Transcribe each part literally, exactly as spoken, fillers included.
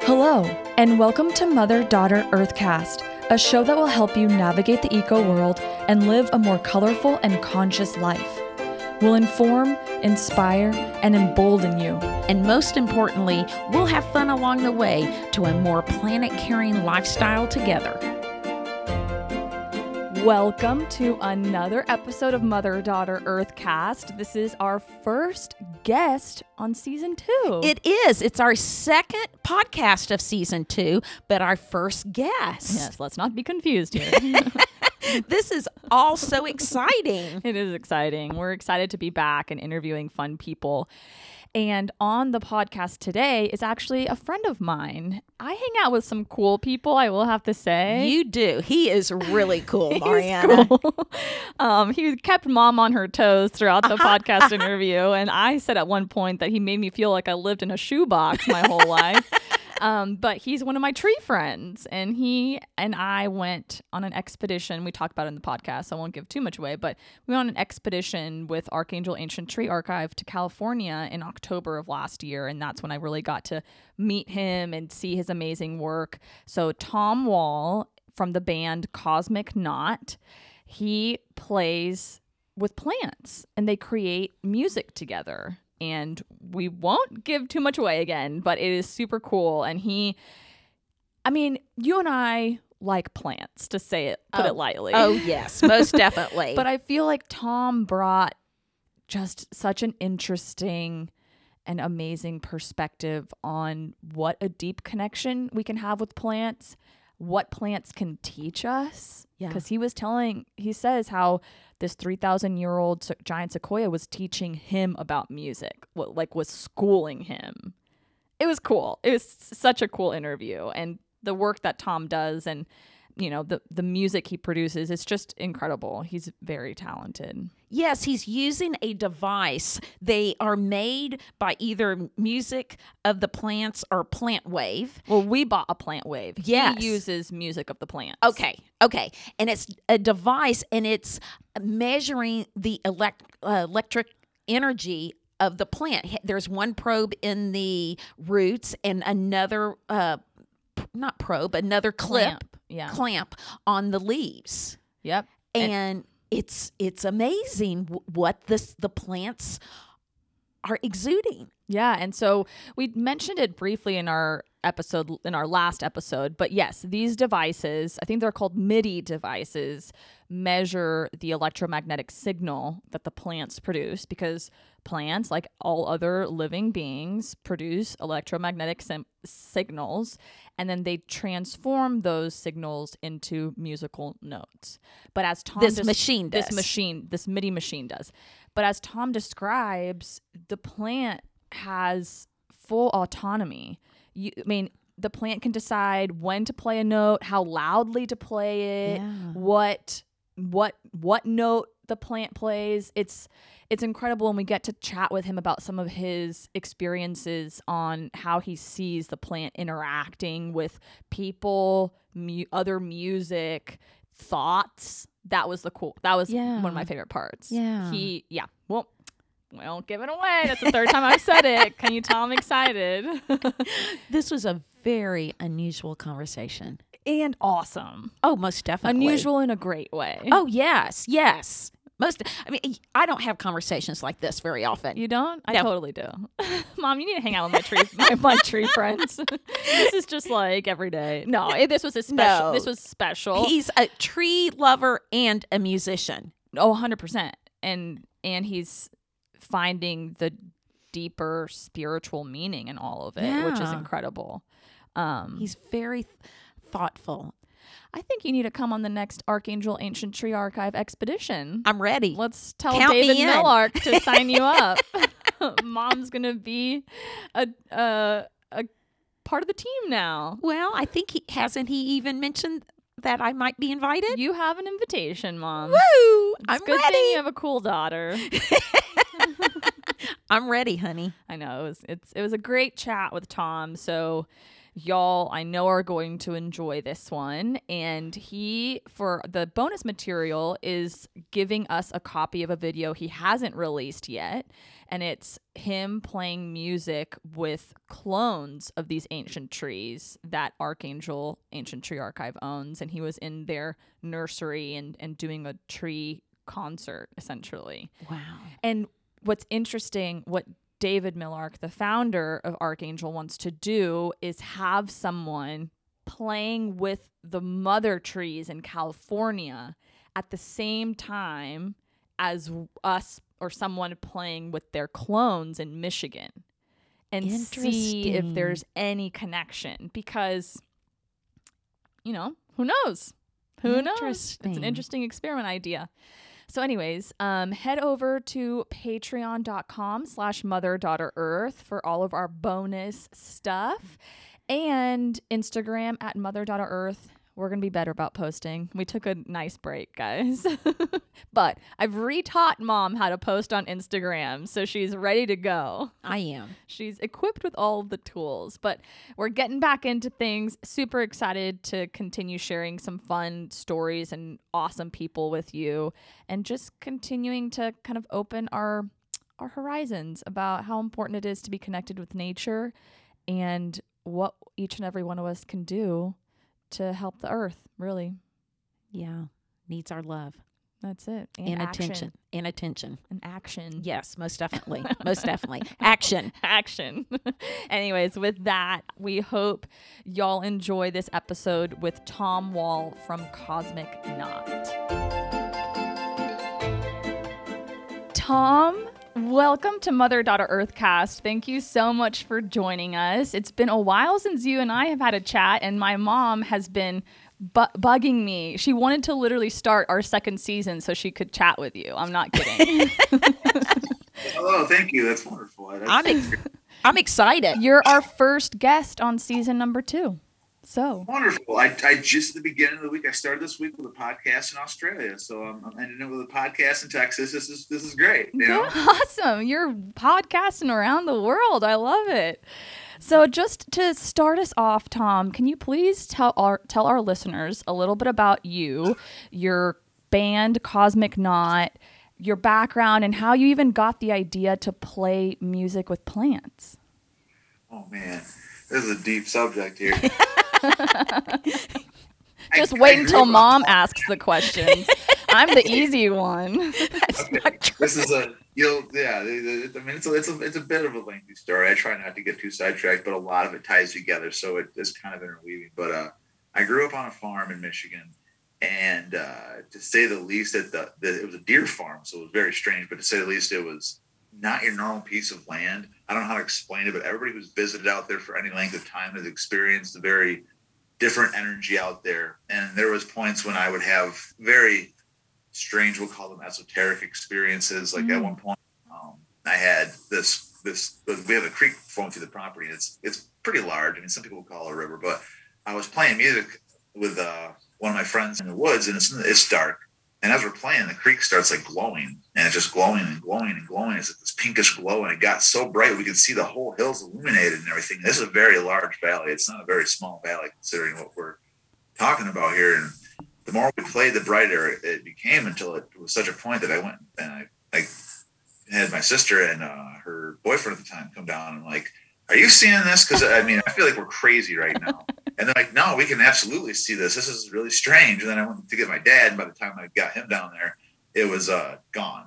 Hello, and welcome to Mother-Daughter Earthcast, a show that will help you navigate the eco-world and live a more colorful and conscious life. We'll inform, inspire, and embolden you. And most importantly, we'll have fun along the way to a more planet-caring lifestyle together. Welcome to another episode of Mother-Daughter Earthcast. This is our first guest on season two. It is. It's our second podcast of season two, but our first guest. Yes, let's not be confused here. This is all so exciting. It is exciting. We're excited to be back and interviewing fun people. And on the podcast today is actually a friend of mine. I hang out with some cool people, I will have to say. You do. He is really cool, He's Mariana. Cool. um, he kept mom on her toes throughout the podcast interview. And I said at one point that he made me feel like I lived in a shoebox my whole life. Um, but he's one of my tree friends, and he and I went on an expedition. We talked about it in the podcast, so I won't give too much away, but we went on an expedition with Archangel Ancient Tree Archive to California in October of last year, and that's when I really got to meet him and see his amazing work. So Tom Wall from the band Cosmic Knot, he plays with plants, and they create music together. And we won't give too much away again, but it is super cool. And he, I mean, you and I like plants, to say it, put oh. it lightly. Oh, yes, most definitely. But I feel like Tom brought just such an interesting and amazing perspective on what a deep connection we can have with plants, what plants can teach us. Yeah. Because he was telling, he says how this three thousand year old se- giant sequoia was teaching him about music, what, like was schooling him. It was cool. It was such a cool interview. And the work that Tom does and, you know, the, the music he produces, it's just incredible. He's very talented. Yes, he's using a device. They are made by either music of the plants or plant wave. Well, we bought a plant wave. Yes. He uses music of the plants. Okay, okay. And it's a device, and it's measuring the elect- uh, electric energy of the plant. There's one probe in the roots and another, uh, not probe, another clip, Clamp. Yeah. clamp on the leaves. Yep. And, And it's it's amazing w- what this the plants are exuding. yeah. And so we mentioned it briefly in our episode, in our last episode. But yes, these devices, I think they're called MIDI devices, measure the electromagnetic signal that the plants produce, because plants, like all other living beings, produce electromagnetic sim- signals, and then they transform those signals into musical notes. But as Tom This des- machine does. this machine, this MIDI machine does. But as Tom describes, the plant has full autonomy. You, I mean, the plant can decide when to play a note, how loudly to play it, Yeah. what what what note the plant plays. It's it's incredible, and we get to chat with him about some of his experiences on how he sees the plant interacting with people, mu- other music, thoughts. That was the cool. That was Yeah. one of my favorite parts. Yeah. He yeah. Well, we won't give it away. That's the third time I've said it. Can you tell I'm excited? This was a very unusual conversation. And awesome. Oh, most definitely. Unusual in a great way. Oh, yes, yes. Most. I mean, I don't have conversations like this very often. You don't? I No. totally do. Mom, you need to hang out with my tree my, my tree friends. This is just like every day. No, it, this was a special. No. This was special. He's a tree lover and a musician. Oh, one hundred percent. And and he's finding the deeper spiritual meaning in all of it, which is Yeah. incredible. Um, He's very th- thoughtful. I think you need to come on the next Archangel Ancient Tree Archive expedition. I'm ready. Let's tell Count me David in. Millark to sign you up. Mom's gonna be a a a part of the team now. Well, I think he hasn't he even mentioned that I might be invited. You have an invitation, Mom. Woo! It's I'm good ready. thing you have a cool daughter. I'm ready, honey. I know it was it's it was a great chat with Tom. So y'all, I know, are going to enjoy this one. And he, for the bonus material, is giving us a copy of a video he hasn't released yet. And it's him playing music with clones of these ancient trees that Archangel Ancient Tree Archive owns. And he was in their nursery and, and doing a tree concert, essentially. Wow. And what's interesting, what David Millark, the founder of Archangel, wants to do is have someone playing with the mother trees in California at the same time as us or someone playing with their clones in Michigan, and see if there's any connection, because, you know, who knows? Who knows? It's an interesting experiment idea. So anyways, um, head over to patreon.com slash mother daughter earth for all of our bonus stuff, and Instagram at mother daughter earth. We're going to be better about posting. We took a nice break, guys. But I've retaught Mom how to post on Instagram, so she's ready to go. I am. She's equipped with all the tools, but we're getting back into things. Super excited to continue sharing some fun stories and awesome people with you, and just continuing to kind of open our our horizons about how important it is to be connected with nature and what each and every one of us can do to help the earth, really. Yeah. Needs our love. That's it. And, and attention. And attention. And action. Yes, most definitely. Most definitely. Action. Action. Anyways, with that, we hope y'all enjoy this episode with Tom Wall from Cosmic Knot. Tom, welcome to Mother Daughter Earthcast. Thank you so much for joining us. It's been a while since you and I have had a chat, and my mom has been bu- bugging me. She wanted to literally start our second season so she could chat with you. I'm not kidding. Hello, thank you. That's wonderful. That's I'm, ex- I'm excited. You're our first guest on season number two. So wonderful. I, I just at the beginning of the week, I started this week with a podcast in Australia. So I'm, I'm ending it with a podcast in Texas. This is this is great. You know? Awesome. You're podcasting around the world. I love it. So just to start us off, Tom, can you please tell our tell our listeners a little bit about you, your band Cosmic Knot, your background, and how you even got the idea to play music with plants? Oh man, this is a deep subject here. Just I, wait I until Mom up. asks the questions. I'm the easy one. That's Okay. not true. This is a you'll yeah. I mean, it's a, it's a it's a bit of a lengthy story. I try not to get too sidetracked, but a lot of it ties together, so it is kind of interweaving. But uh, I grew up on a farm in Michigan, and uh, to say the least, that the, the it was a deer farm, so it was very strange. But to say the least, it was not your normal piece of land. I don't know how to explain it, but everybody who's visited out there for any length of time has experienced a very different energy out there. And there was points when I would have very strange, we'll call them esoteric experiences. Like mm. at one point, um, I had this, this, we have a creek flowing through the property. And it's, it's pretty large. I mean, some people would call it a river, but I was playing music with uh, one of my friends in the woods, and it's, it's dark. And as we're playing, the creek starts like glowing, and it's just glowing and glowing and glowing. It's like this pinkish glow, and it got so bright we could see the whole hills illuminated and everything. This is a very large valley. It's not a very small valley considering what we're talking about here. And the more we played, the brighter it became, until it was such a point that I went and I, I had my sister and uh, her boyfriend at the time come down and like, "Are you seeing this? Because I mean, I feel like we're crazy right now." And they're like, "No, we can absolutely see this. This is really strange." And then I went to get my dad, and by the time I got him down there, it was uh, gone.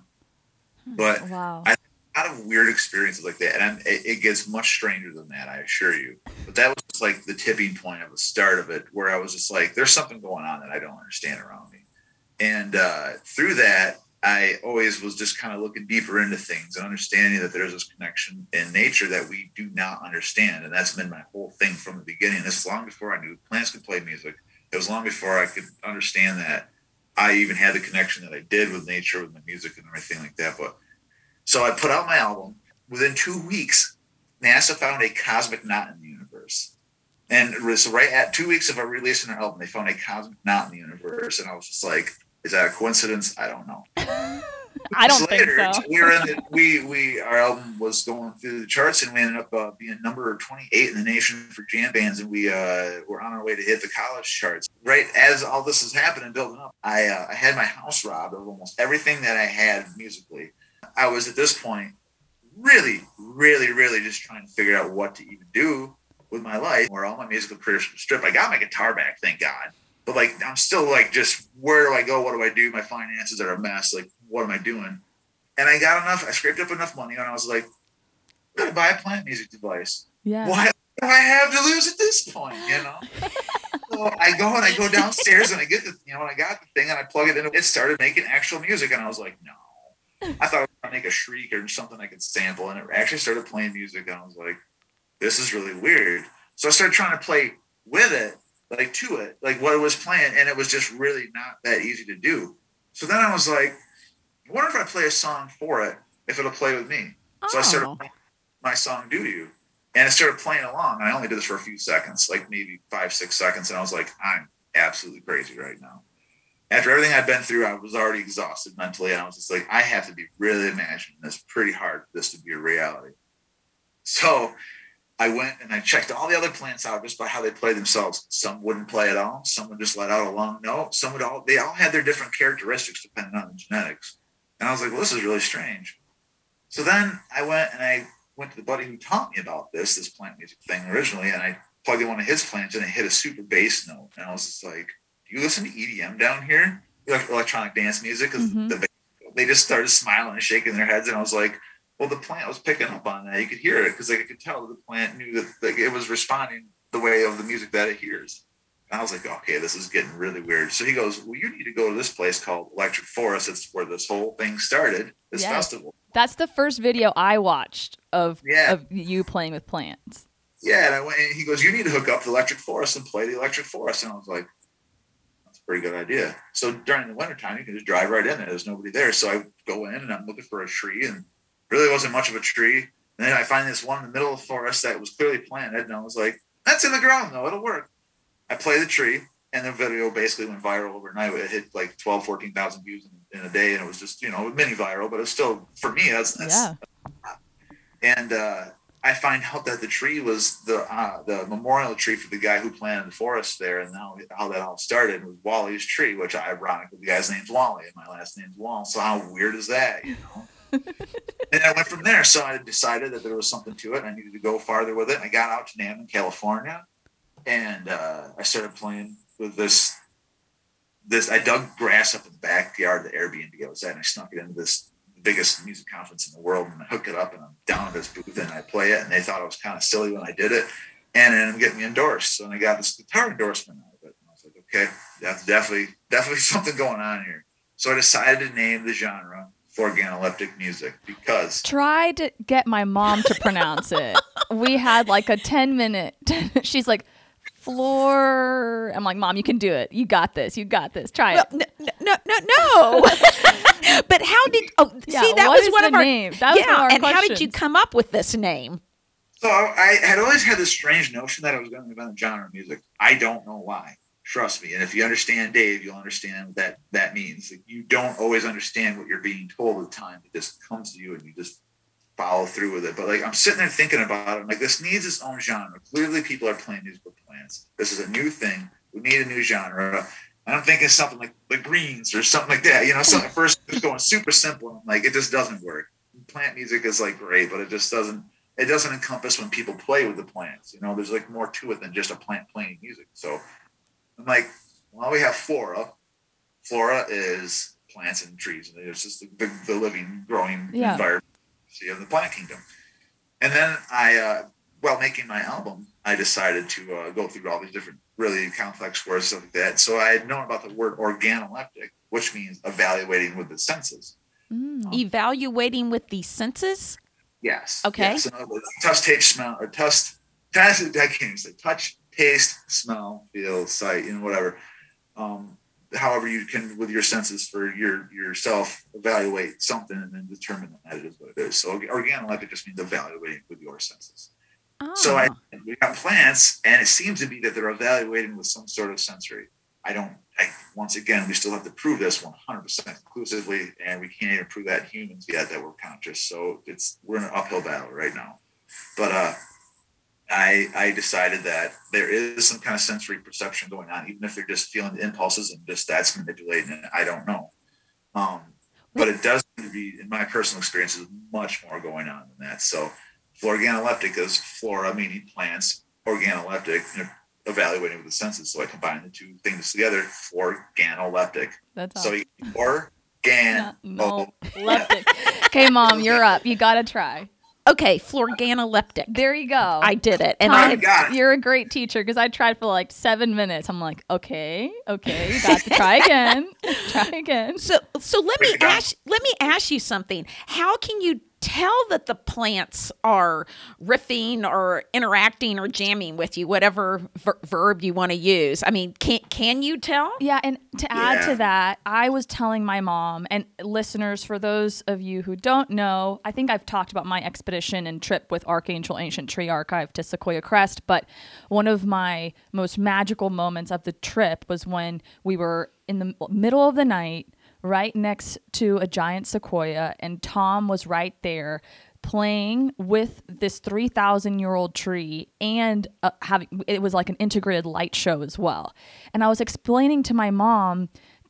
But wow. I had a lot of weird experiences like that, and I'm, it, it gets much stranger than that, I assure you. But that was just like the tipping point of the start of it, where I was just like, "There's something going on that I don't understand around me." And uh, through that, I always was just kind of looking deeper into things and understanding that there's this connection in nature that we do not understand. And that's been my whole thing from the beginning. This is long before I knew plants could play music. It was long before I could understand that I even had the connection that I did with nature, with my music and everything like that. But so I put out my album. Within two weeks, NASA found a cosmic knot in the universe. And so right at two weeks of our releasing our album, they found a cosmic knot in the universe. And I was just like, is that a coincidence? I don't know. I don't think later, so. we were in the, we we our album was going through the charts, and we ended up uh, being number twenty-eight in the nation for jam bands, and we uh, were on our way to hit the college charts. Right as all this is happening, building up, I uh, I had my house robbed of almost everything that I had musically. I was at this point really, really, really just trying to figure out what to even do with my life, where all my musical career was stripped. I got my guitar back, thank God. But like, I'm still like, just where do I go? What do I do? My finances are a mess. Like, what am I doing? And I got enough, I scraped up enough money, and I was like, I'm gonna buy a plant music device. Yeah. What do I have to lose at this point? You know? So I go and I go downstairs and I get the, you know, and I got the thing and I plug it in. It started making actual music, and I was like, no. I thought I was gonna make a shriek or something I could sample, and it actually started playing music, and I was like, this is really weird. So I started trying to play with it, like to it, like what it was playing, and it was just really not that easy to do. So then I was like, I wonder if I play a song for it, if it'll play with me. Oh. So I started playing my song "Do You," and it started playing along. And I only did this for a few seconds, like maybe five, six seconds, and I was like, I'm absolutely crazy right now. After everything I'd been through, I was already exhausted mentally, and I was just like, I have to be really imagining this pretty hard for this to be a reality. So I went and I checked all the other plants out just by how they play themselves. Some wouldn't play at all. Some would just let out a long note. Some would all, they all had their different characteristics depending on the genetics. And I was like, well, this is really strange. So then I went and I went to the buddy who taught me about this, this plant music thing originally, and I plugged in one of his plants and it hit a super bass note. And I was just like, do you listen to E D M down here? Like electronic dance music? Because mm-hmm. the, they just started smiling and shaking their heads. And I was like, well, the plant was picking up on that. You could hear it because like, I could tell the plant knew that like, it was responding the way of the music that it hears. And I was like, okay, this is getting really weird. So he goes, well, you need to go to this place called Electric Forest. It's where this whole thing started, this yes. festival. That's the first video I watched of, yeah. of you playing with plants. Yeah, and I went and he goes, you need to hook up the Electric Forest and play the Electric Forest. And I was like, that's a pretty good idea. So during the wintertime, you can just drive right in there. There's nobody there. So I go in and I'm looking for a tree, and really wasn't much of a tree. And then I find this one in the middle of the forest that was clearly planted. And I was like, that's in the ground, though. It'll work. I play the tree, and the video basically went viral overnight. It hit like twelve, fourteen thousand views in, in a day. And it was just, you know, mini viral, but it's still, for me, that's, that's yeah. And uh, I find out that the tree was the uh, the memorial tree for the guy who planted the forest there. And now how that all started was Wally's tree, which ironically, the guy's name's Wally, and my last name's Wall. So how weird is that, you know? And I went from there. So I decided that there was something to it, and I needed to go farther with it. And I got out to Namden, California, and uh, I started playing with this. This I dug grass up in the backyard of the Airbnb I was at, and I snuck it into this biggest music conference in the world, and I hook it up, and I'm down at this booth, and I play it, and they thought I was kind of silly when I did it, and then I'm getting me endorsed. So I got this guitar endorsement out of it, and I was like, okay, that's definitely definitely something going on here. So I decided to name the genre organoleptic music because tried to get my mom to pronounce it. We had like a ten minute she's like floor. I'm like, Mom, you can do it. You got this. You got this. Try well, it. No, no, no. no. But how did? Oh, yeah, see, that what was is one the of our. name? That was yeah, one of our and questions. how did you come up with this name? So I had always had this strange notion that I was going to invent a genre of music. I don't know why. Trust me. And if you understand Dave, you'll understand what that, that means. Like, you don't always understand what you're being told at the time. It just comes to you and you just follow through with it. But like, I'm sitting there thinking about it. I'm like, this needs its own genre. Clearly people are playing music with plants. This is a new thing. We need a new genre. And I'm thinking something like the Greens or something like that. You know, something first is going super simple. And I'm like, it just doesn't work. Plant music is like great, but it just doesn't, it doesn't encompass when people play with the plants. You know, there's like more to it than just a plant playing music. So I'm like, well, we have flora. Flora is plants and trees, and it's just the, the, the living, growing yeah. environment of the plant kingdom. And then I, uh, while making my album, I decided to uh, go through all these different really complex words, stuff like that. So I had known about the word organoleptic, which means evaluating with the senses. Mm. Um, evaluating with the senses? Yes. Okay. Yes. In other words, touch, taste, smell, or touch, touch, I can't even say touch, taste, smell, feel, sight, you know, whatever. Um, however you can, with your senses for your yourself, evaluate something and then determine that it is what it is. So organoleptic just means evaluating with your senses. Oh. So I, we got plants, and it seems to be that they're evaluating with some sort of sensory. I don't, I, once again, we still have to prove this one hundred percent conclusively, and we can't even prove that in humans yet that we're conscious. So it's we're in an uphill battle right now. But uh, I I decided that there is some kind of sensory perception going on, even if they're just feeling the impulses and just that's manipulating it. I don't know. Um, but it does seem to be, in my personal experience, is much more going on than that. So florganoleptic is flora, meaning plants, organoleptic, you know, evaluating with the senses. So I combine the two things together, florganoleptic. That's so you organoleptic. No, leptic. Okay, Mom, you're up. You got to try. Okay, florganoleptic. There you go. I did it. And Tom, I got it. You're a great teacher because I tried for like seven minutes. I'm like, okay, okay, you got to try again. Try again. So so let me ask let me ask you something. How can you tell that the plants are riffing or interacting or jamming with you, whatever ver- verb you want to use? I mean, can can you tell? Yeah, and to add Yeah. to that, I was telling my mom, and listeners, for those of you who don't know, I think I've talked about my expedition and trip with Archangel Ancient Tree Archive to Sequoia Crest, but one of my most magical moments of the trip was when we were in the middle of the night, right next to a giant sequoia, and Tom was right there playing with this three thousand year old tree, and uh, having it was like an integrated light show as well. And I was explaining to my mom,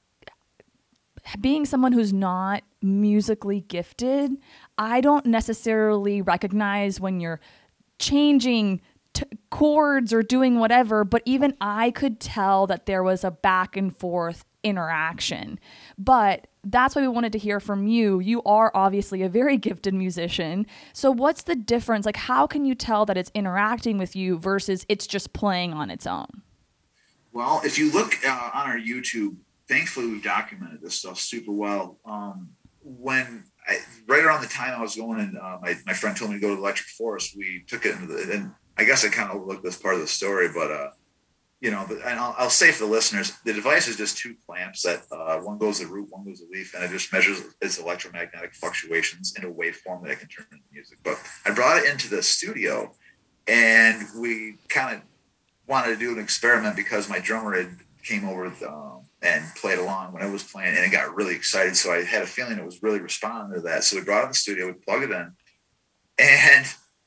being someone who's not musically gifted, I don't necessarily recognize when you're changing t- chords or doing whatever, but even I could tell that there was a back and forth interaction. But that's why we wanted to hear from you. You are obviously a very gifted musician. So what's the difference? Like, how can you tell that it's interacting with you versus it's just playing on its own? Well, if you look uh, on our YouTube, thankfully we've documented this stuff super well. Um, when I, right around the time I was going and uh, my, my friend told me to go to the Electric Forest, we took it into the, and I guess I kind of overlooked this part of the story, but uh, you know, and I'll, I'll say for the listeners, the device is just two clamps that uh, one goes to root, one goes to leaf, and it just measures its electromagnetic fluctuations in a waveform that I can turn into music. But I brought it into the studio, and we kind of wanted to do an experiment because my drummer had came over um, and played along when I was playing, and it got really excited. So I had a feeling it was really responding to that. So we brought it in the studio, we plugged it in, and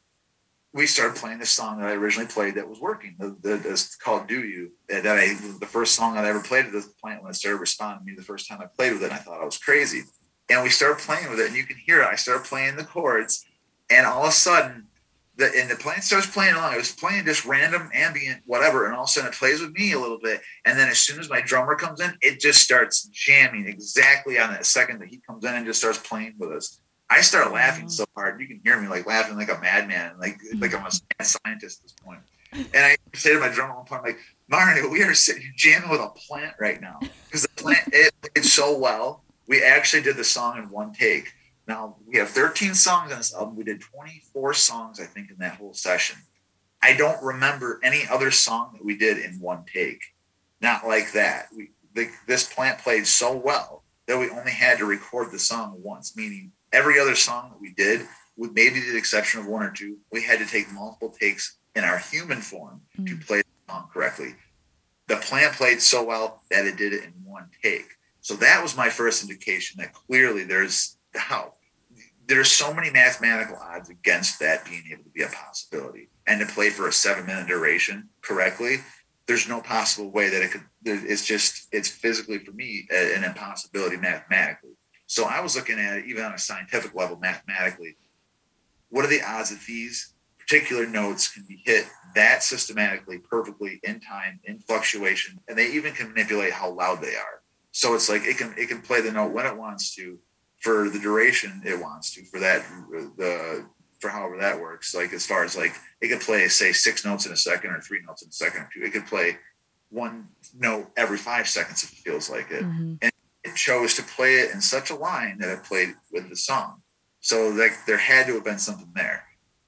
we started playing this song that I originally played that was working. The, the, it's called "Do You." That I the first song that I ever played at this plant when it started responding to me the first time I played with it. And I thought I was crazy, and we started playing with it, and you can hear it. I started playing the chords, and all of a sudden, the and the plant starts playing along. It was playing just random ambient whatever, and all of a sudden it plays with me a little bit. And then as soon as my drummer comes in, it just starts jamming exactly on that second that he comes in and just starts playing with us. I start laughing so hard. You can hear me like laughing like a madman, like like I'm a mad scientist at this point. And I say to my drummer one point, I'm like, Mario, we are sitting here jamming with a plant right now. Because the plant, it played so well. We actually did the song in one take. Now, we have thirteen songs on this album. We did twenty-four songs, I think, in that whole session. I don't remember any other song that we did in one take. Not like that. We the, This plant played so well that we only had to record the song once, meaning every other song that we did, with maybe the exception of one or two, we had to take multiple takes in our human form mm. to play the song correctly. The plant played so well that it did it in one take. So that was my first indication that clearly there's how there's so many mathematical odds against that being able to be a possibility. And to play for a seven minute duration correctly, there's no possible way that it could, it's just, it's physically for me an impossibility mathematically. So I was looking at it even on a scientific level, mathematically. What are the odds that these particular notes can be hit that systematically, perfectly, in time, in fluctuation, and they even can manipulate how loud they are. So it's like it can it can play the note when it wants to, for the duration it wants to, for that the for however that works. Like as far as like it could play say six notes in a second or three notes in a second or two. It could play one note every five seconds if it feels like it. Mm-hmm. And it chose to play it in such a line that it played with the song. So like there had to have been something there.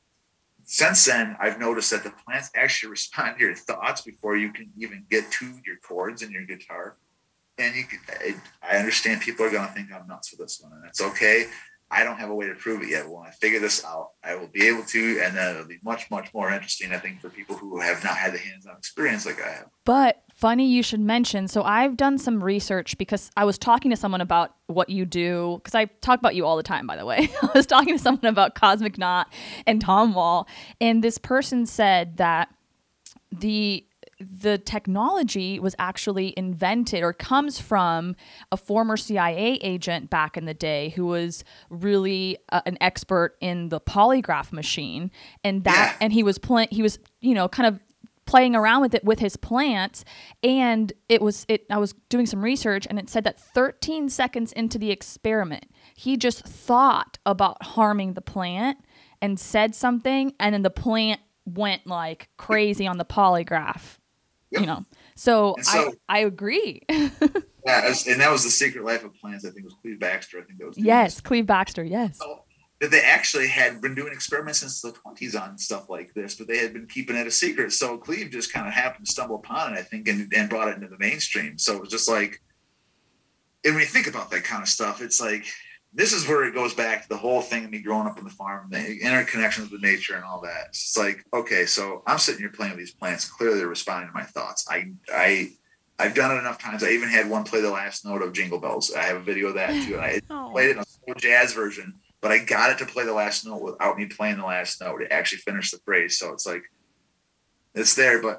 Since then, I've noticed that the plants actually respond to your thoughts before you can even get to your chords in your guitar. And you can, I, I understand people are going to think I'm nuts for this one, and that's okay. I don't have a way to prove it yet. But when I figure this out, I will be able to, and then it'll be much, much more interesting, I think, for people who have not had the hands-on experience like I have. But funny you should mention. So I've done some research because I was talking to someone about what you do, because I talk about you all the time, by the way. I was talking to someone about Cosmic Knot and Tom Wall, and this person said that the the technology was actually invented or comes from a former C I A agent back in the day who was really uh, an expert in the polygraph machine, and that yeah. and he was playing he was you know kind of playing around with it with his plants, and it was it I was doing some research, and it said that thirteen seconds into the experiment he just thought about harming the plant and said something, and then the plant went like crazy on the polygraph. Yep. You know, so, so I, I agree. Yeah, was, and that was The Secret Life of Plants. I think it was Cleve Baxter. I think that was yes, Cleve Baxter. Yes, so, that they actually had been doing experiments since the twenties on stuff like this, but they had been keeping it a secret. So Cleve just kind of happened to stumble upon it, I think, and, and brought it into the mainstream. So it was just like, and when you think about that kind of stuff, it's like, this is where it goes back to the whole thing of me growing up on the farm, the interconnections with nature and all that. It's just like, okay, so I'm sitting here playing with these plants. Clearly they're responding to my thoughts. I, I, I've done it enough times. I even had one play the last note of Jingle Bells. I have a video of that too. And I oh. played it in a slow jazz version, but I got it to play the last note without me playing the last note. It actually finished the phrase. So it's like, it's there, but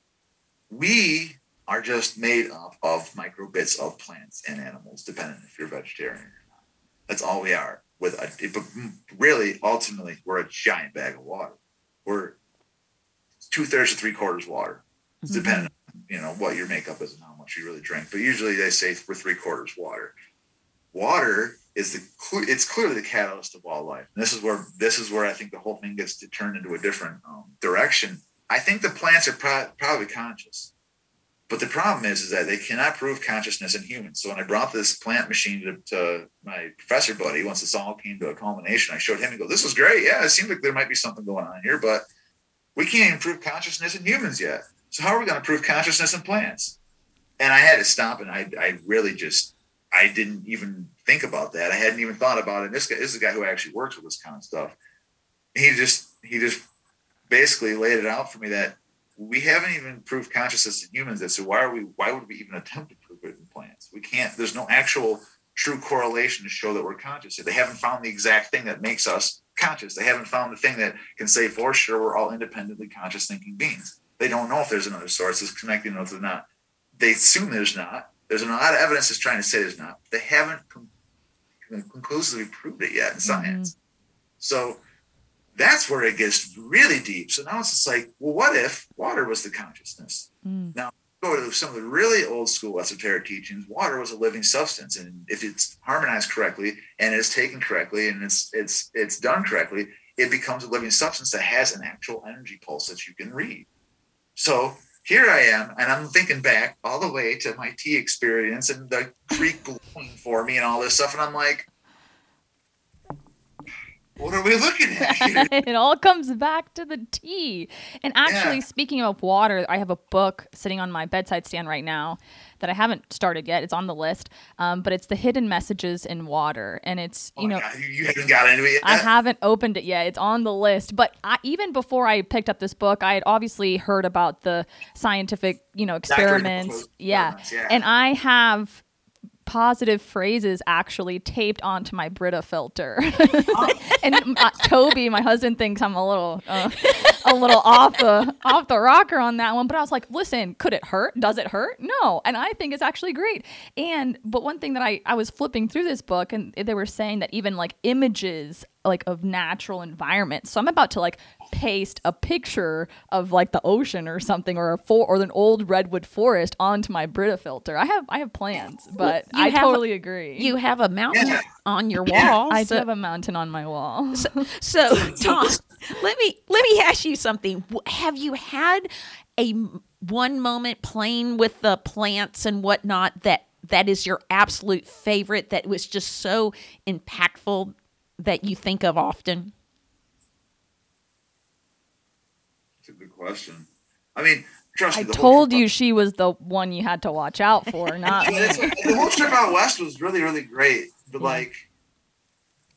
we are just made up of microbits of plants and animals, depending if you're vegetarian. That's all we are. With a, but really, ultimately, we're a giant bag of water. We're two thirds to three quarters water. It's mm-hmm. depending on you know what your makeup is and how much you really drink. But usually, they say we're three quarters water. Water is the it's clearly the catalyst of all life. And this is where this is where I think the whole thing gets to turn into a different um, direction. I think the plants are pro- probably conscious. But the problem is, is that they cannot prove consciousness in humans. So when I brought this plant machine to, to my professor buddy, once this all came to a culmination, I showed him and go, this was great. Yeah, it seems like there might be something going on here, but we can't even prove consciousness in humans yet. So how are we going to prove consciousness in plants? And I had to stop, and I, I really just, I didn't even think about that. I hadn't even thought about it. This guy this is the guy who actually works with this kind of stuff. He just, he just basically laid it out for me that we haven't even proved consciousness in humans yet. So why are we? Why would we even attempt to prove it in plants? We can't. There's no actual true correlation to show that we're conscious. They haven't found the exact thing that makes us conscious. They haven't found the thing that can say for sure we're all independently conscious thinking beings. They don't know if there's another source that's connecting us or not. They assume there's not. There's a lot of evidence that's trying to say there's not. They haven't con- conclusively proved it yet in science. Mm-hmm. So that's where it gets really deep. So now it's just like, well, what if water was the consciousness? Mm. Now, go to some of the really old school esoteric teachings. Water was a living substance, and if it's harmonized correctly and it's taken correctly and it's it's it's done correctly, it becomes a living substance that has an actual energy pulse that you can read. So here I am, and I'm thinking back all the way to my tea experience and the creek glowing for me and all this stuff, and I'm like, what are we looking at here? It all comes back to the tea. And actually, yeah. Speaking of water, I have a book sitting on my bedside stand right now that I haven't started yet. It's on the list, um, but it's The Hidden Messages in Water. And it's, you oh know. God, you haven't got into it yet? I haven't opened it yet. It's on the list. But I, even before I picked up this book, I had obviously heard about the scientific, you know, experiments. Yeah. yeah. And I have positive phrases actually taped onto my Brita filter. And uh, Toby, my husband, thinks I'm a little uh, a little off the off the rocker on that one, but I was like, listen, could it hurt? Does it hurt? No. And I think it's actually great. And but one thing that I I was flipping through this book, and they were saying that even like images like of natural environments. So I'm about to like paste a picture of like the ocean or something, or a for or an old redwood forest onto my Brita filter. I have I have plans, but you I totally a, agree. You have a mountain yeah. on your wall. I so, do have a mountain on my wall. So, so Tom, let me let me ask you something. Have you had a one moment playing with the plants and whatnot that that is your absolute favorite, that was just so impactful, that you think of often? That's a good question. I mean, trust I me. I told you she was the one you had to watch out for, not me. The whole trip out west was really, really great. But, yeah. like,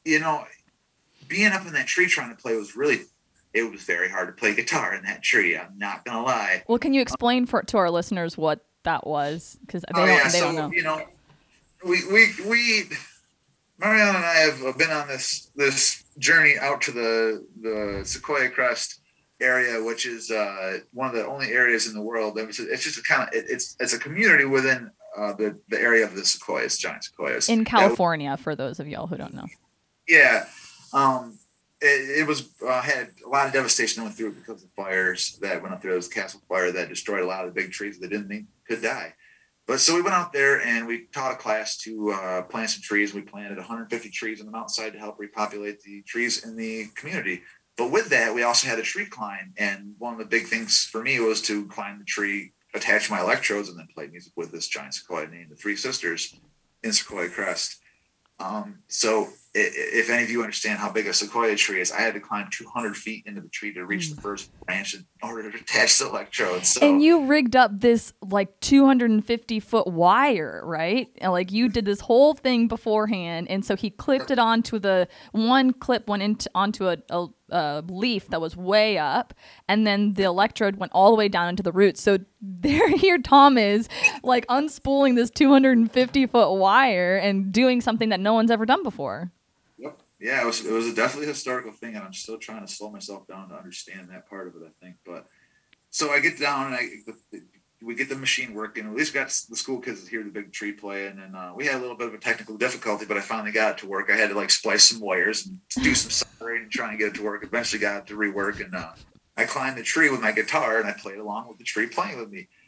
you know, being up in that tree trying to play was really, it was very hard to play guitar in that tree. I'm not gonna lie. Well, can you explain for to our listeners what that was? Because they oh, don't, yeah. they so, don't know. You know, we we we Mariana and I have been on this this journey out to the the Sequoia Crest area, which is uh, one of the only areas in the world. It's, it's just a kind of it, it's it's a community within uh, the the area of the sequoias, giant sequoias in California. That, for those of y'all who don't know. Yeah. Um, It, it was uh, had a lot of devastation that went through it because of fires that went up there. There was a castle fire that destroyed a lot of the big trees that didn't think could die. But so we went out there and we taught a class to uh, plant some trees. We planted one hundred fifty trees on the mountainside to help repopulate the trees in the community. But with that, we also had a tree climb. And one of the big things for me was to climb the tree, attach my electrodes, and then play music with this giant sequoia named the Three Sisters in Sequoia Crest. Um, so if any of you understand how big a sequoia tree is, I had to climb two hundred feet into the tree to reach the first branch in order to attach the electrodes. So, and you rigged up this like two hundred fifty foot wire, right? And like you did this whole thing beforehand. And so he clipped it onto the one clip went into onto a, a, a leaf that was way up. And then the electrode went all the way down into the roots. So there here Tom is like unspooling this two hundred fifty foot wire and doing something that no one's ever done before. Yep. Yeah, it was it was a definitely a historical thing, and I'm still trying to slow myself down to understand that part of it, I think. But so I get down and I we get the machine working. At least we got the school kids to hear the big tree play, and then uh, we had a little bit of a technical difficulty, but I finally got it to work. I had to like splice some wires and do some soldering and trying to get it to work. Eventually got it to rework, and uh, I climbed the tree with my guitar and I played along with the tree playing with me.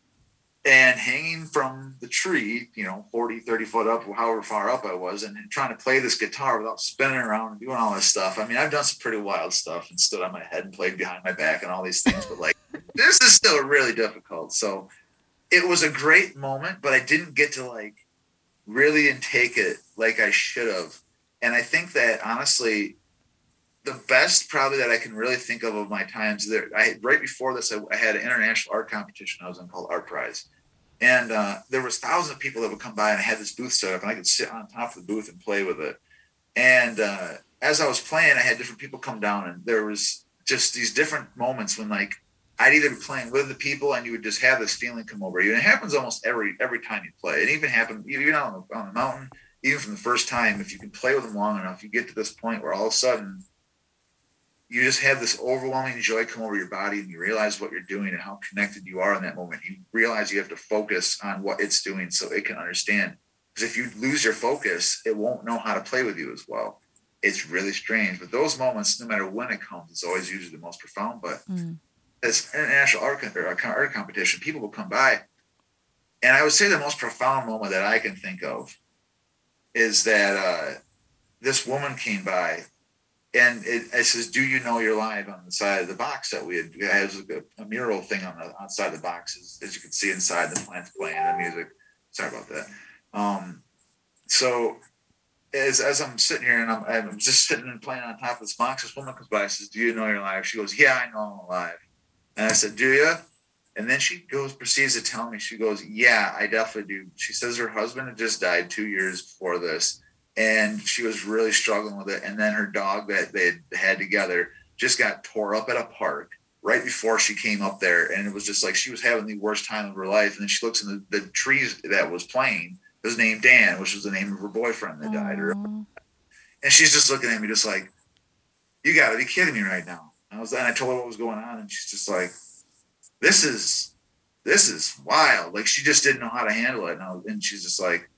And hanging from the tree, you know, forty, thirty foot up, however far up I was, and trying to play this guitar without spinning around and doing all this stuff. I mean, I've done some pretty wild stuff and stood on my head and played behind my back and all these things, but like, this is still really difficult. So it was a great moment, but I didn't get to like really intake it like I should have. And I think that honestly, the best probably that I can really think of of my times there, I right before this, I, I had an international art competition I was in called Art Prize. And uh, there was thousands of people that would come by, and I had this booth set up, and I could sit on top of the booth and play with it. And uh, as I was playing, I had different people come down, and there was just these different moments when, like, I'd either be playing with the people, and you would just have this feeling come over you. And it happens almost every every time you play. It even happened even on the, on the mountain, even from the first time. If you can play with them long enough, you get to this point where all of a sudden you just have this overwhelming joy come over your body, and you realize what you're doing and how connected you are in that moment. You realize you have to focus on what it's doing so it can understand. Because if you lose your focus, it won't know how to play with you as well. It's really strange. But those moments, no matter when it comes, it's always usually the most profound. But mm. this international art, art competition, people will come by. And I would say the most profound moment that I can think of is that uh, this woman came by. And it, it says, "Do you know you're live?" on the side of the box that we had. It has a, a mural thing on the outside of the box, as, as you can see inside the plants playing the music. Sorry about that. Um, so as as I'm sitting here and I'm, I'm just sitting and playing on top of this box, this woman comes by and says, "Do you know you're live?" She goes, "Yeah, I know I'm alive." And I said, "Do you?" And then she goes, proceeds to tell me, she goes, "Yeah, I definitely do." She says her husband had just died two years before this. And she was really struggling with it. And then her dog that they had together just got tore up at a park right before she came up there. And it was just like she was having the worst time of her life. And then she looks in the, the trees that was playing. It was named Dan, which was the name of her boyfriend that died. Aww. And she's just looking at me just like, "You got to be kidding me right now." And I was, and I told her what was going on. And she's just like, this is, this is wild. Like she just didn't know how to handle it. And, I was, and she's just like,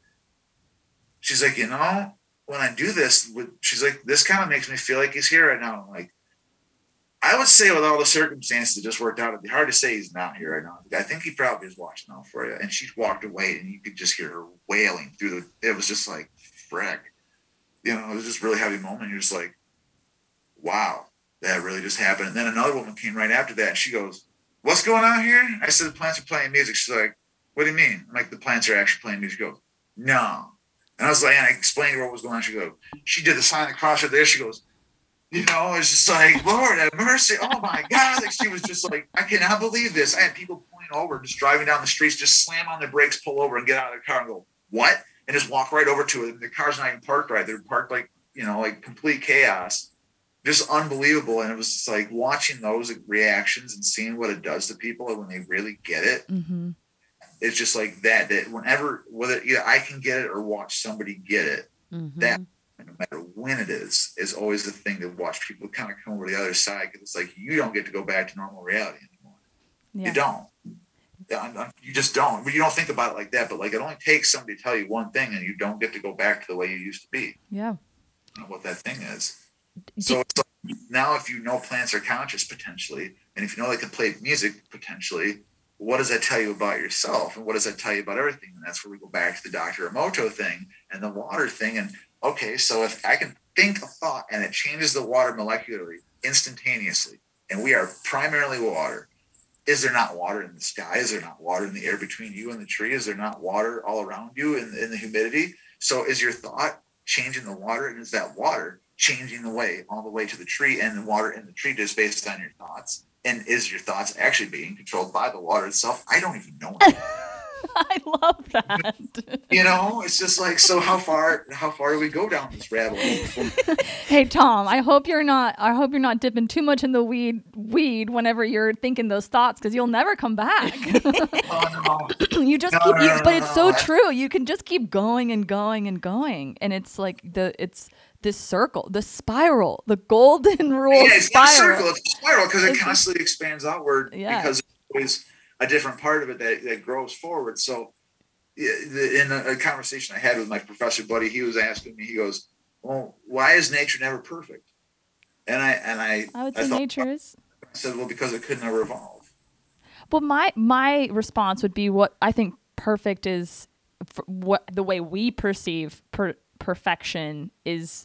She's like, "You know, when I do this, she's like, this kind of makes me feel like he's here right now." I'm like, I would say with all the circumstances that just worked out, it'd be hard to say he's not here right now. I think he probably is watching out for you. And she walked away, and you could just hear her wailing through the, it was just like, frick. You know, it was just a really heavy moment. You're just like, wow, that really just happened. And then another woman came right after that, and she goes, "What's going on here?" I said, "The plants are playing music." She's like, "What do you mean?" I'm like, "The plants are actually playing music." She goes, "No." And I was like, and I explained to her what was going on. She goes, she did the sign of the cross right there. She goes, you know, it's just like, "Lord have mercy. Oh my God." Like she was just like, I cannot believe this. I had people pulling over, just driving down the streets, just slam on their brakes, pull over and get out of their car and go, "What?" And just walk right over to it. And the car's not even parked right. They're parked like you know, like complete chaos, just unbelievable. And it was just like watching those reactions and seeing what it does to people when they really get it. Mm-hmm. It's just like that, that whenever, whether either I can get it or watch somebody get it, Mm-hmm. that no matter when it is, is always the thing to watch people kind of come over the other side. Cause it's like, you don't get to go back to normal reality anymore. Yeah. You don't. You just don't. You don't think about it like that, but like it only takes somebody to tell you one thing and you don't get to go back to the way you used to be. Yeah. I don't know what that thing is. So it's like, now if you know plants are conscious potentially, and if you know they can play music potentially, what does that tell you about yourself? And what does that tell you about everything? And that's where we go back to the Doctor Emoto thing and the water thing. And okay, so if I can think a thought and it changes the water molecularly, instantaneously, and we are primarily water, is there not water in the sky? Is there not water in the air between you and the tree? Is there not water all around you in, in the humidity? So is your thought changing the water? And is that water changing the way all the way to the tree, and the water in the tree just based on your thoughts? And is your thoughts actually being controlled by the water itself? I don't even know. I love that. You know, it's just like, so how far, how far do we go down this rabbit hole? Hey, Tom, I hope you're not, I hope you're not dipping too much in the weed, weed whenever you're thinking those thoughts, because you'll never come back. Oh, no. You just No, keep, no, you, no, but no, it's no. so true. You can just keep going and going and going. And it's like the, it's this circle, the spiral, the golden rule Yeah, it's not a spiral. circle, it's a spiral because it It's a- constantly expands outward Yeah. because there's always a different part of it that, that grows forward. So yeah, the, in a, a conversation I had with my professor buddy, he was asking me, he goes, well, why is nature never perfect? And I, and I, I would I say thought, nature is. I said, well, because it could never evolve. But my my response would be what I think perfect is, f- what the way we perceive per, perfection is.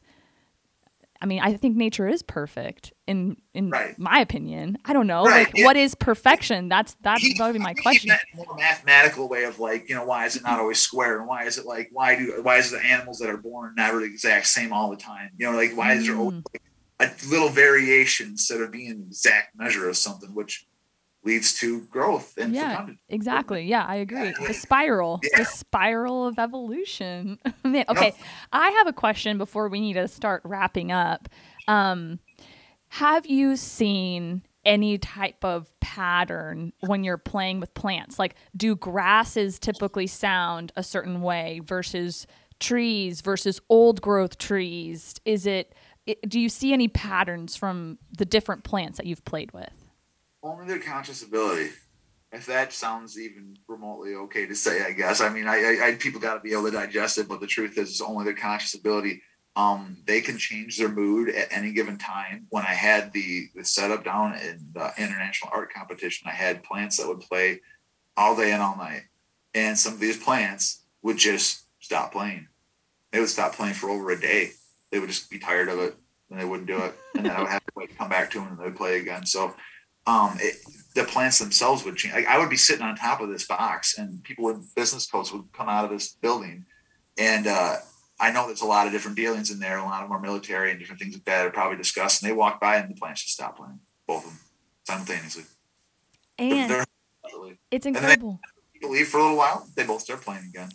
I mean, I think nature is perfect in in Right. my opinion. I don't know, Right, like yeah. what is perfection? That's that's He- that would be my I think he question. meant a more mathematical way of like, you know, why is it not always square? And why is it like, why do, why is the animals that are born never the exact same all the time? You know, like, why is there always Mm. like a little variation instead of being an exact measure of something, which leads to growth and Yeah, fecundity. exactly. Yeah, I agree. The spiral, Yeah. the spiral of evolution. Man, okay, I have a question before we need to start wrapping up. Um, have you seen any type of pattern when you're playing with plants? Like, do grasses typically sound a certain way versus trees versus old growth trees? Is it, it do you see any patterns from the different plants that you've played with? Only their conscious ability. If that sounds even remotely okay to say, I guess. I mean, I, I, I people got to be able to digest it, but the truth is, it's only their conscious ability. Um, they can change their mood at any given time. When I had the, the setup down in the international art competition, I had plants that would play all day and all night, and some of these plants would just stop playing. They would stop playing for over a day. They would just be tired of it, and they wouldn't do it, and then I would have to like come back to them, and they would play again. So. Um, it, the plants themselves would change. Like, I would be sitting on top of this box, and people in business coats would come out of this building. And uh, I know there's a lot of different dealings in there. A lot of them are military and different things like that are probably discussed. And they walk by, and the plants just stop playing, both of them simultaneously. And They're, it's then- incredible. people leave for a little while, they both start playing again.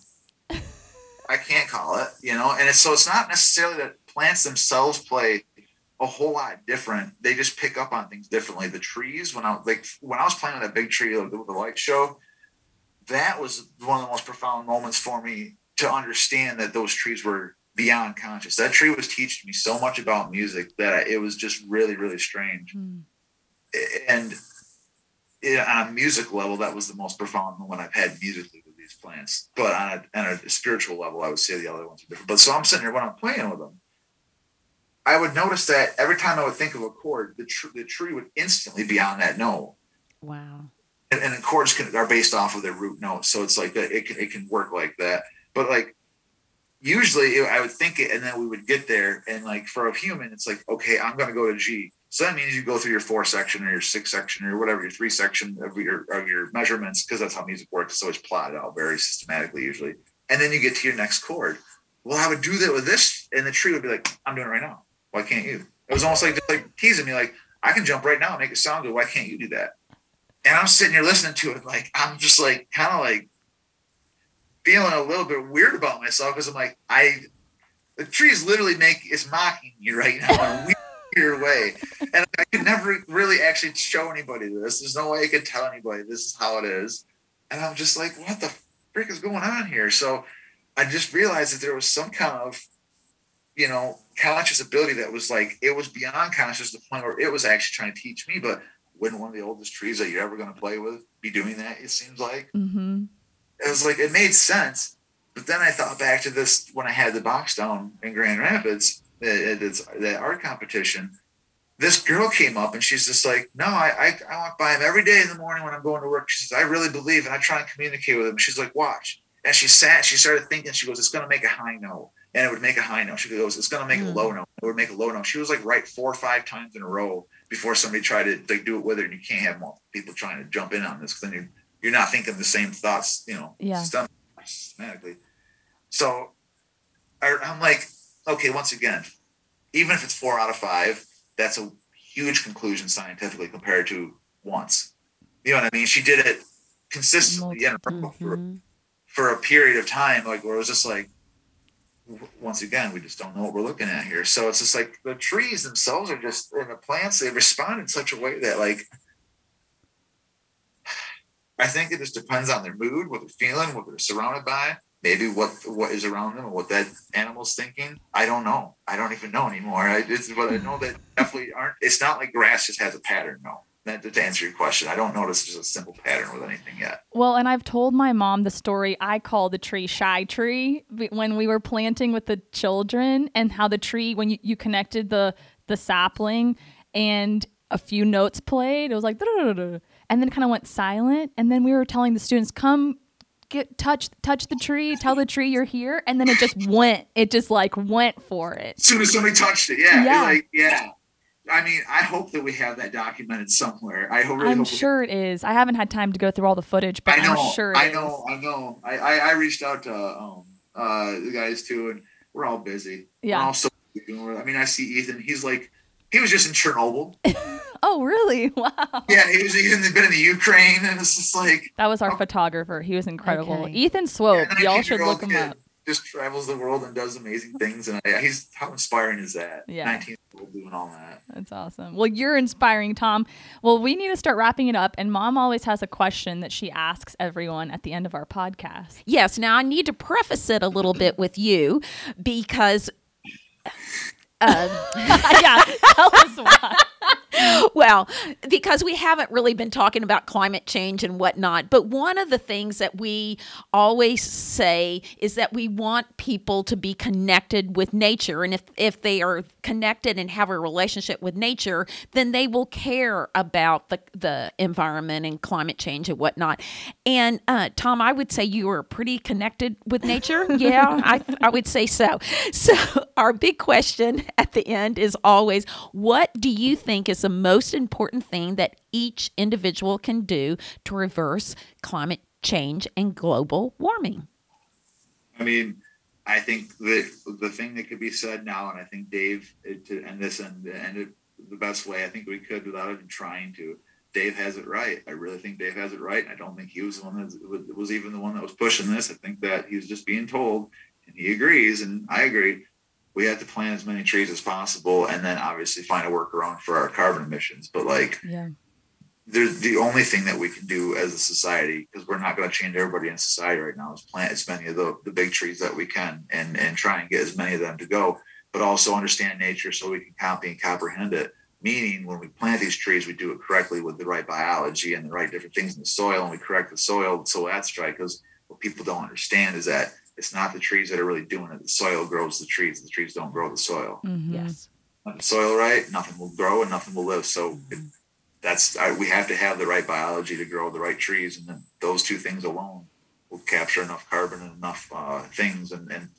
I can't call it, you know. And it's so it's not necessarily that plants themselves play a whole lot different. They just pick up on things differently. The trees, when I like when I was playing with that big tree with the light show, that was one of the most profound moments for me to understand that those trees were beyond conscious. That tree was teaching me so much about music that it was just really, really strange. Mm. And it, on a music level, that was the most profound moment I've had musically with these plants. But on a, on a spiritual level, I would say the other ones are different. But so I'm sitting here when I'm playing with them, I would notice that every time I would think of a chord, the, tr- the tree would instantly be on that note. Wow. And, and the chords can, are based off of their root notes. So it's like that. It can, it can work like that. But like, usually it, I would think it, and then we would get there. And like for a human, it's like, okay, I'm going to go to G. So that means you go through your four section or your six section or whatever, your three section of your, of your measurements. Cause that's how music works. It's always plotted out very systematically usually. And then you get to your next chord. Well, I would do that with this. And the tree would be like, I'm doing it right now. Why can't you? It was almost like just like teasing me, like, I can jump right now and make it sound good. Why can't you do that? And I'm sitting here listening to it, like, I'm just like, kind of like feeling a little bit weird about myself because I'm like, I, the trees literally make is mocking you right now in a weird way. And I could never really actually show anybody this. There's no way I could tell anybody this is how it is. And I'm just like, what the frick is going on here? So I just realized that there was some kind of, you know, conscious ability that was like, it was beyond conscious to the point where it was actually trying to teach me. But wouldn't one of the oldest trees that you're ever going to play with be doing that? It seems like. Mm-hmm. It was like, it made sense. But then I thought back to this when I had the box down in Grand Rapids, the, the art competition. This girl came up and she's just like, no, I, I I walk by him every day in the morning when I'm going to work. She says, I really believe, and I try and communicate with him. She's like, watch. And she sat, she started thinking, she goes, it's going to make a high note. And it would make a high note. She goes, it's going to make mm. a low note. It would make a low note. She was like right four or five times in a row before somebody tried to like do it with her. And you can't have multiple people trying to jump in on this because then you're, you're not thinking the same thoughts, you know, yeah. systematically. So I, I'm like, okay, once again, even if it's four out of five, that's a huge conclusion scientifically compared to once. You know what I mean? She did it consistently in a row mm-hmm. for, for a period of time, like where it was just like, once again, we just don't know what we're looking at here. So it's just like the trees themselves are just, and the plants, they respond in such a way that like, I think it just depends on their mood, what they're feeling, what they're surrounded by, maybe what what is around them and what that animal's thinking. I don't know. I don't even know anymore. I, it's, but I know that definitely aren't, it's not like grass just has a pattern, no. That, to answer your question, I don't notice there's a simple pattern with anything yet. Well, and I've told my mom the story I call the tree Shy Tree when we were planting with the children, and how the tree, when you, you connected the the sapling and a few notes played, it was like, and then kind of went silent. And then we were telling the students, come get touch touch the tree, tell the tree you're here. And then it just went, it just like went for it. As soon as somebody touched it, yeah. Yeah. Like, yeah. I mean, I hope that we have that documented somewhere. I hope. Really I'm hope sure it is. I haven't had time to go through all the footage, but I know, I'm sure it I know, is. I know. I, I, I reached out to um, uh, the guys too, and we're all busy. Yeah. We're all so busy. I mean, I see Ethan. He's like, he was just in Chernobyl. Oh, really? Wow. Yeah, he was. He's been in the Ukraine, and it's just like that was our oh, photographer. He was incredible. Okay. Ethan Swope. yeah, Y'all should look him kid up. Just travels the world and does amazing things, and I, he's how inspiring is that? Yeah. nineteen years old doing all that. That's awesome. Well, you're inspiring, Tom. Well, we need to start wrapping it up. And Mom always has a question that she asks everyone at the end of our podcast. Yes. Now I need to preface it a little bit with you because, uh, Yeah, tell us why. well, because we haven't really been talking about climate change and whatnot. But one of the things that we always say is that we want people to be connected with nature. And if, if they are connected and have a relationship with nature, then they will care about the, the environment and climate change and whatnot. And uh, Tom, I would say you are pretty connected with nature. Yeah, I, I would say so. So our big question at the end is always, what do you think is the most important thing that each individual can do to reverse climate change and global warming? I mean, I think that the thing that could be said now, and I think Dave, to end this and end it the best way I think we could without even trying to, Dave has it right. I really think Dave has it right. I don't think he was the one that was even the one that was pushing this. I think that he was just being told, and he agrees, and I agree. We have to plant as many trees as possible, and then obviously find a workaround for our carbon emissions. But like, Yeah. there's the only thing that we can do as a society, because we're not going to change everybody in society right now, is plant as many of the, the big trees that we can, and and try and get as many of them to go, but also understand nature so we can copy and comprehend it. Meaning, when we plant these trees, we do it correctly with the right biology and the right different things in the soil, and we correct the soil so that's right. Because what people don't understand is that it's not the trees that are really doing it. The soil grows the trees. The trees don't grow the soil. Mm-hmm. Yes. Not the soil right, nothing will grow and nothing will live. So it, that's I, we have to have the right biology to grow the right trees, and then those two things alone will capture enough carbon and enough uh, things, and, and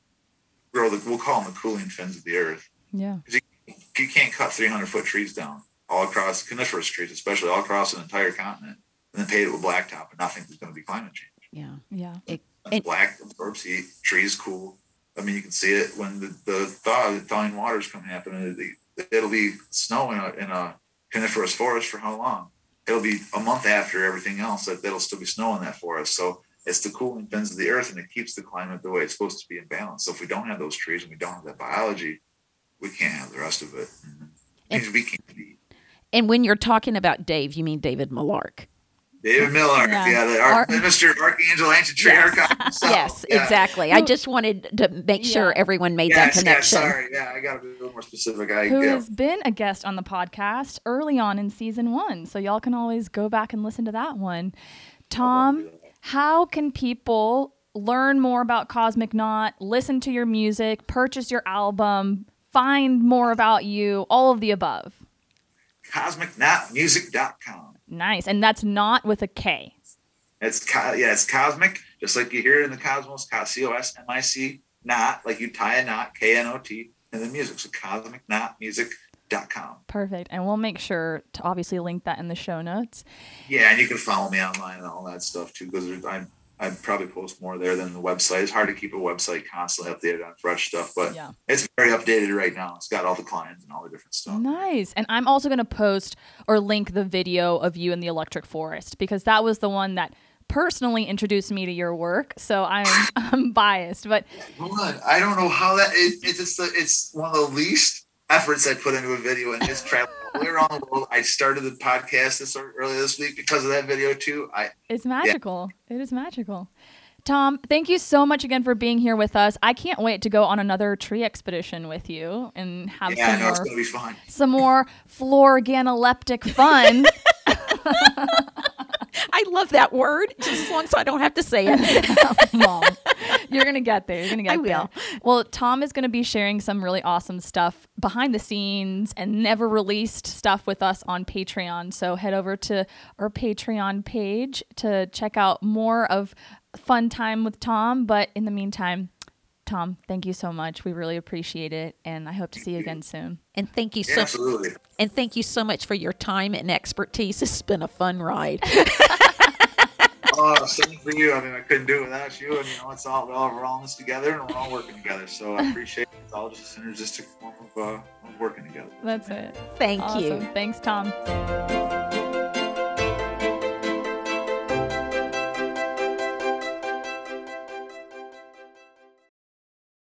grow the. We'll call them the cooling fins of the earth. Yeah. You, you can't cut three hundred foot trees down all across coniferous trees, especially all across an entire continent, and then pave it with blacktop, and nothing is going to be climate change. Yeah. Yeah. It, And black absorbs heat. Trees cool. I mean, you can see it when the, the thaw, the thawing waters come happen. It, it'll be snow in a, in a coniferous forest for how long? It'll be a month after everything else that there'll still be snow in that forest. So It's the cooling fins of the earth, and it keeps the climate the way it's supposed to be in balance. So if we don't have those trees and we don't have that biology, we can't have the rest of it. And, we can't be. And when you're talking about Dave, you mean David Millark. David Millark, yeah, yeah the Ar- Mister Archangel Ancient Tree yes. himself. Yes, yeah. exactly. I just wanted to make sure yeah. everyone made yes, that connection. Yeah, sorry. Yeah, I got to be a little more specific. I, Who yeah. has been a guest on the podcast early on in season one. So y'all can always go back and listen to that one. Tom, how can people learn more about Cosmic Knot, listen to your music, purchase your album, find more about you, all of the above? cosmic knot music dot com. Nice. And that's not with a K. It's co- yeah, it's cosmic, just like you hear it in the cosmos, C O S M I C, knot, like you tie a knot, K N O T, and the music. So cosmic knot music dot com. Perfect. And we'll make sure to obviously link that in the show notes. Yeah, and you can follow me online and all that stuff too, because I I probably post more there than the website. It's hard to keep a website constantly updated on fresh stuff, but yeah. it's very updated right now. It's got all the clients and all the different stuff. Nice. And I'm also going to post or link the video of you in the Electric Forest, because that was the one that personally introduced me to your work. So I'm I'm biased, but Good. I don't know how that it, it's just the, it's one of the least efforts I put into a video, and it's traveling all the way around the world. I started the podcast this earlier this week because of that video too. I It's magical. Yeah. It is magical. Tom, thank you so much again for being here with us. I can't wait to go on another tree expedition with you and have yeah, some, I know, more, it's gonna be fun. some more florganoleptic fun. I love that word, just as long as I don't have to say it. Mom, you're going to get there. You're going to get I there. will. Well, Tom is going to be sharing some really awesome stuff behind the scenes and never released stuff with us on Patreon. So head over to our Patreon page to check out more of fun time with Tom. But in the meantime, Tom, thank you so much. We really appreciate it. And I hope to see you again soon. And thank you Yeah, so absolutely. And thank you so much for your time and expertise. This has been a fun ride. Oh, same for you. I mean, I couldn't do it without you. And you know, it's all we're all, we're all in this together, and we're all working together. So I appreciate it. It's all just a synergistic form of, uh, of working together. That's it. Thank Awesome. you. Thanks, Tom.